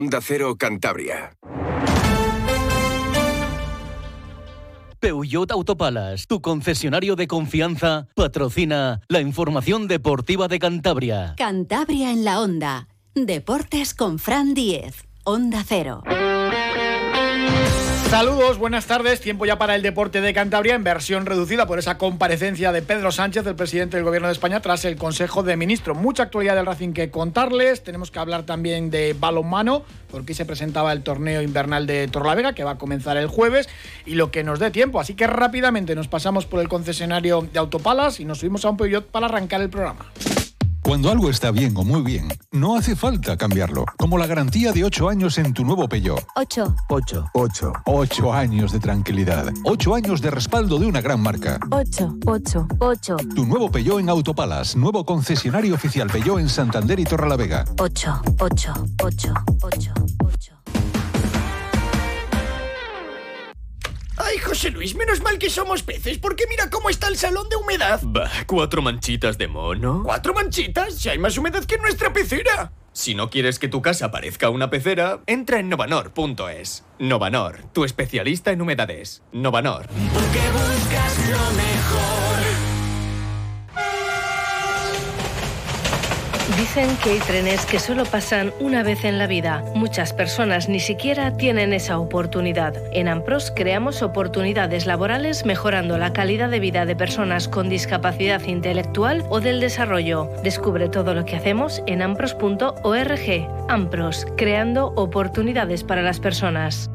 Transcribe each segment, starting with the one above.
Onda Cero Cantabria. Peugeot Autopalas, tu concesionario de confianza, patrocina la información deportiva de Cantabria. Cantabria en la Onda. Deportes con Fran Díez. Onda Cero. Saludos, buenas tardes. Tiempo ya para el deporte de Cantabria en versión reducida por esa comparecencia de Pedro Sánchez, el presidente del Gobierno de España, tras el Consejo de Ministros. Mucha actualidad del Racing que contarles. Tenemos que hablar también de balonmano, porque se presentaba el torneo invernal de Torrelavega, que va a comenzar el jueves, y lo que nos dé tiempo. Así que rápidamente nos pasamos por el concesionario de Autopalas y nos subimos a un Peugeot para arrancar el programa. Cuando algo está bien o muy bien, no hace falta cambiarlo. Como la garantía de 8 años en tu nuevo Peugeot. 8. 8 años de tranquilidad. 8 años de respaldo de una gran marca. 8. Tu nuevo Peugeot en Autopalas. Nuevo concesionario oficial Peugeot en Santander y Torrelavega. 8. Ay, José Luis, menos mal que somos peces, porque mira cómo está el salón de humedad. Bah, 4 manchitas de mono. ¿4 manchitas? Si hay más humedad que en nuestra pecera. Si no quieres que tu casa parezca una pecera, entra en Novanor.es. Novanor, tu especialista en humedades. Novanor. Porque buscas lo mejor. Dicen que hay trenes que solo pasan una vez en la vida. Muchas personas ni siquiera tienen esa oportunidad. En Ampros creamos oportunidades laborales mejorando la calidad de vida de personas con discapacidad intelectual o del desarrollo. Descubre todo lo que hacemos en ampros.org. Ampros, creando oportunidades para las personas.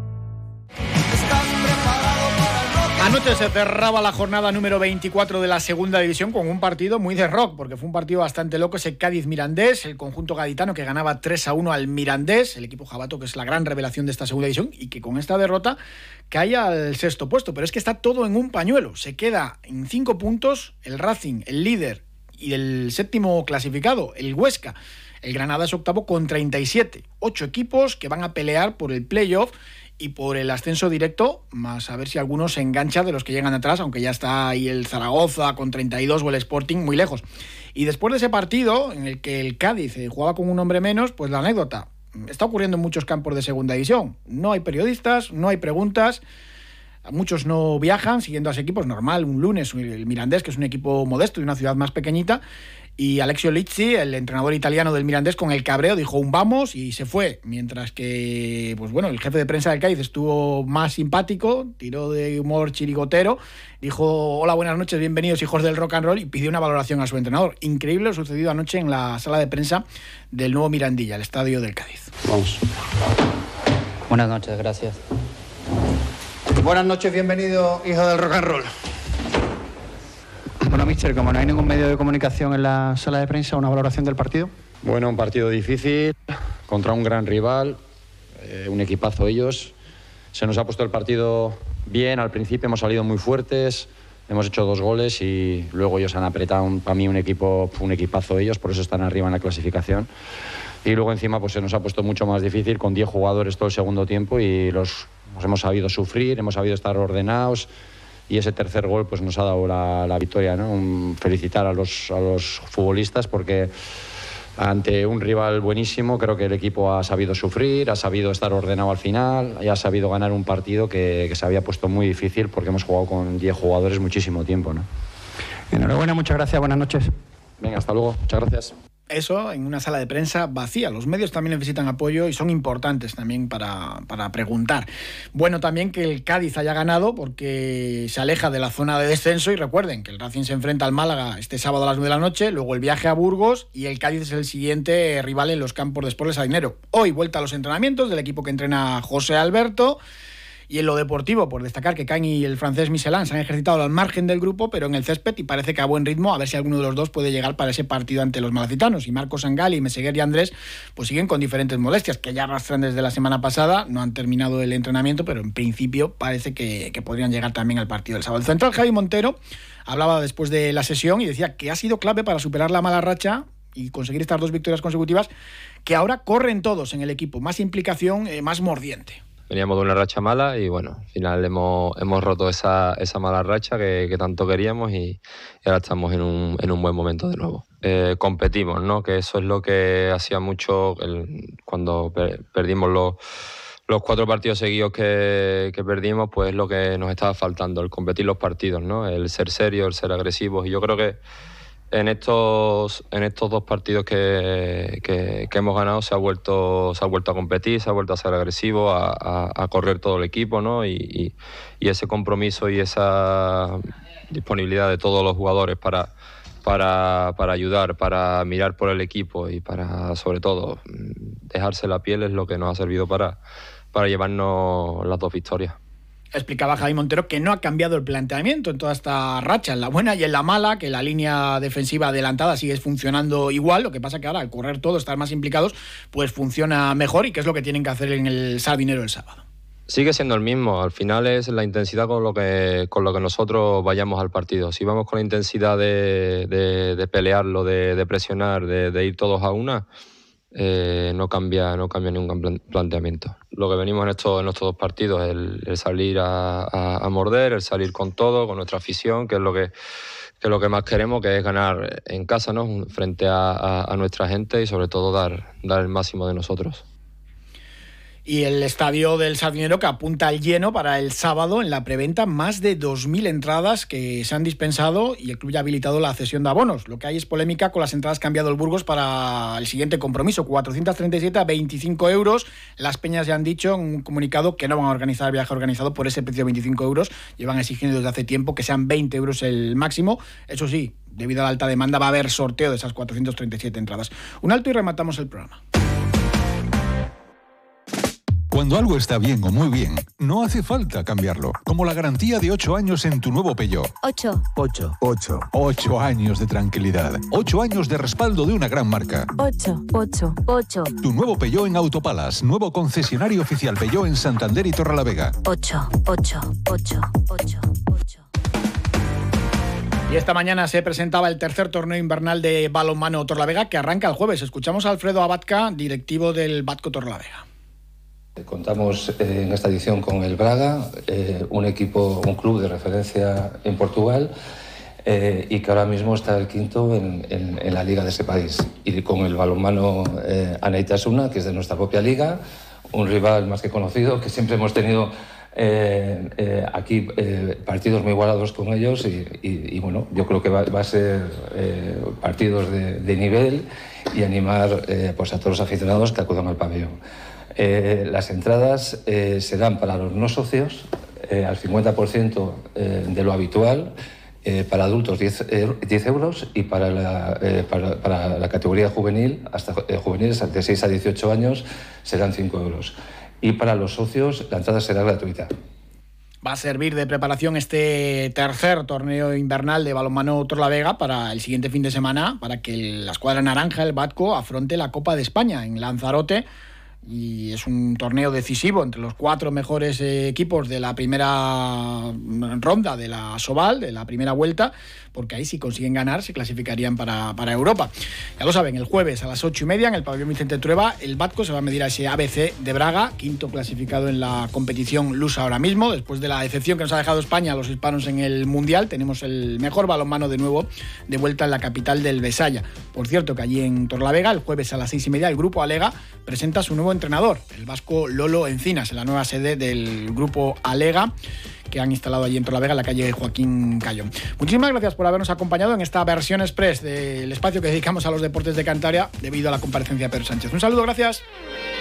Anoche se cerraba la jornada número 24 de la segunda división con un partido muy de rock, porque fue un partido bastante loco, ese Cádiz-Mirandés, el conjunto gaditano que ganaba 3-1 al Mirandés, el equipo jabato que es la gran revelación de esta segunda división y que con esta derrota cae al sexto puesto. Pero es que está todo en un pañuelo, se queda en 5 puntos el Racing, el líder, y el séptimo clasificado, el Huesca. El Granada es octavo con 37, 8 equipos que van a pelear por el playoff y por el ascenso directo, más a ver si alguno se engancha de los que llegan atrás, aunque ya está ahí el Zaragoza con 32 o el Sporting muy lejos. Y después de ese partido, en el que el Cádiz jugaba con un hombre menos, pues la anécdota está ocurriendo en muchos campos de segunda división. No hay periodistas, no hay preguntas, muchos no viajan siguiendo a ese equipo, es normal, un lunes, el Mirandés, que es un equipo modesto de una ciudad más pequeñita, y Alexio Lizzi, el entrenador italiano del Mirandés, con el cabreo dijo un vamos y se fue, mientras que pues bueno, el jefe de prensa del Cádiz estuvo más simpático, tiró de humor chirigotero, dijo hola, buenas noches, bienvenidos hijos del rock and roll, y pidió una valoración a su entrenador. Increíble lo sucedido anoche en la sala de prensa del nuevo Mirandilla, el estadio del Cádiz. Vamos. Buenas noches, gracias. Buenas noches, bienvenido hijo del rock and roll. Bueno, míster, como no hay ningún medio de comunicación en la sala de prensa, ¿una valoración del partido? Bueno, un partido difícil, contra un gran rival, un equipazo ellos. Se nos ha puesto el partido bien, al principio hemos salido muy fuertes, hemos hecho 2 goles y luego ellos han apretado, para mí, un equipazo ellos, por eso están arriba en la clasificación. Y luego encima pues se nos ha puesto mucho más difícil, con 10 jugadores todo el segundo tiempo y nos hemos sabido sufrir, hemos sabido estar ordenados. Y ese tercer gol pues nos ha dado la victoria, ¿no? Felicitar a los futbolistas porque ante un rival buenísimo creo que el equipo ha sabido sufrir, ha sabido estar ordenado al final y ha sabido ganar un partido que se había puesto muy difícil porque hemos jugado con 10 jugadores muchísimo tiempo, ¿no? Enhorabuena, muchas gracias, buenas noches. Venga, hasta luego, muchas gracias. Eso en una sala de prensa vacía. Los medios también necesitan apoyo y son importantes también para preguntar. Bueno, también que el Cádiz haya ganado porque se aleja de la zona de descenso, y recuerden que el Racing se enfrenta al Málaga este sábado a las 9 de la noche, luego el viaje a Burgos y el Cádiz es el siguiente rival en los campos de Sport El Sardinero. Hoy vuelta a los entrenamientos del equipo que entrena José Alberto. Y en lo deportivo, por destacar que Can y el francés Michelin se han ejercitado al margen del grupo, pero en el césped, y parece que a buen ritmo, a ver si alguno de los dos puede llegar para ese partido ante los malacitanos. Y Marcos Angali, Meseguer y Andrés pues siguen con diferentes molestias, que ya arrastran desde la semana pasada, no han terminado el entrenamiento, pero en principio parece que podrían llegar también al partido del sábado. El central Javi Montero hablaba después de la sesión y decía que ha sido clave para superar la mala racha y conseguir estas 2 victorias consecutivas, que ahora corren todos en el equipo, más implicación, más mordiente. Veníamos de una racha mala y bueno, al final hemos roto esa mala racha que tanto queríamos y ahora estamos en un buen momento de nuevo. Competimos, ¿no? Que eso es lo que hacía mucho cuando perdimos los 4 partidos seguidos que perdimos, pues lo que nos estaba faltando, el competir los partidos, ¿no? El ser serios, el ser agresivos. Y yo creo que en estos 2 partidos que hemos ganado se ha vuelto a competir, se ha vuelto a ser agresivo, a correr todo el equipo, ¿no? Y ese compromiso y esa disponibilidad de todos los jugadores para ayudar, para mirar por el equipo y para, sobre todo, dejarse la piel es lo que nos ha servido para llevarnos las 2 victorias. Explicaba Javi Montero que no ha cambiado el planteamiento en toda esta racha, en la buena y en la mala, que la línea defensiva adelantada sigue funcionando igual, lo que pasa que ahora al correr todo, estar más implicados, pues funciona mejor y que es lo que tienen que hacer en el Sardinero el sábado. Sigue siendo el mismo, al final es la intensidad con lo que nosotros vayamos al partido. Si vamos con la intensidad de pelearlo, de presionar, de ir todos a una, no cambia ningún planteamiento. Lo que venimos en estos 2 partidos es el salir a morder, el salir con todo, con nuestra afición, que es lo que más queremos, que es ganar en casa, ¿no? Frente a nuestra gente y sobre todo dar el máximo de nosotros. Y el estadio del Sardinero que apunta al lleno para el sábado en la preventa, más de 2.000 entradas que se han dispensado y el club ya ha habilitado la cesión de abonos. Lo que hay es polémica con las entradas que ha enviado el Burgos para el siguiente compromiso, 437 a 25 euros. Las Peñas ya han dicho en un comunicado que no van a organizar el viaje organizado por ese precio de 25 euros. Llevan exigiendo desde hace tiempo que sean 20 euros el máximo. Eso sí, debido a la alta demanda va a haber sorteo de esas 437 entradas. Un alto y rematamos el programa. Cuando algo está bien o muy bien, no hace falta cambiarlo. Como la garantía de 8 años en tu nuevo Peugeot. 8. 8 años de tranquilidad. 8 años de respaldo de una gran marca. 8. Tu nuevo Peugeot en Autopalas. Nuevo concesionario oficial Peugeot en Santander y Torrelavega. 8. Y esta mañana se presentaba el tercer torneo invernal de balonmano Torrelavega que arranca el jueves. Escuchamos a Alfredo Abadca, directivo del Batco Torrelavega. Contamos en esta edición con el Braga, un club de referencia en Portugal y que ahora mismo está el quinto en la liga de ese país. Y con el balonmano Anaitasuna, que es de nuestra propia liga, un rival más que conocido, que siempre hemos tenido aquí partidos muy igualados con ellos y bueno, yo creo que va a ser partidos de nivel y animar pues a todos los aficionados que acudan al pabellón. Las entradas serán para los no socios al 50% de lo habitual, para adultos 10 euros y para la categoría juvenil, hasta juveniles de 6 a 18 años serán 5 euros. Y para los socios la entrada será gratuita. Va a servir de preparación este tercer torneo invernal de balonmano Torrelavega para el siguiente fin de semana, para que la escuadra naranja, el Batco, afronte la Copa de España en Lanzarote. Y es un torneo decisivo entre los 4 mejores equipos de la primera ronda de la Sobal, de la primera vuelta, porque ahí si consiguen ganar se clasificarían para Europa. Ya lo saben, el jueves a las 8:30 en el pabellón Vicente Trueba, el Batco se va a medir a ese ABC de Braga, quinto clasificado en la competición lusa ahora mismo. Después de la decepción que nos ha dejado España a los hispanos en el Mundial, tenemos el mejor balonmano de nuevo de vuelta en la capital del Besaya. Por cierto que allí en Torrelavega, el jueves a las 6:30, el grupo Alega presenta su nuevo entrenador, el vasco Lolo Encinas, en la nueva sede del grupo Alega que han instalado allí en Torrelavega, en la calle Joaquín Cayón. Muchísimas gracias por habernos acompañado en esta versión express del espacio que dedicamos a los deportes de Cantabria debido a la comparecencia de Pedro Sánchez. Un saludo, gracias.